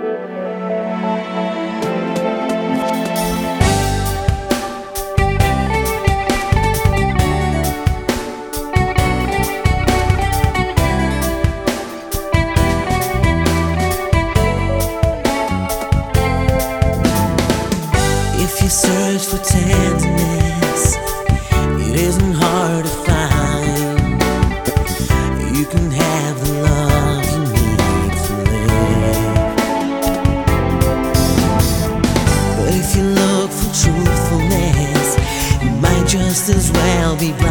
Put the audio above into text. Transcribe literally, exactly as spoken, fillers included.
If you search for tenderness, it isn't hard to find. You can have the love you need to live. But if you look for truthfulness, you might just as well be blind.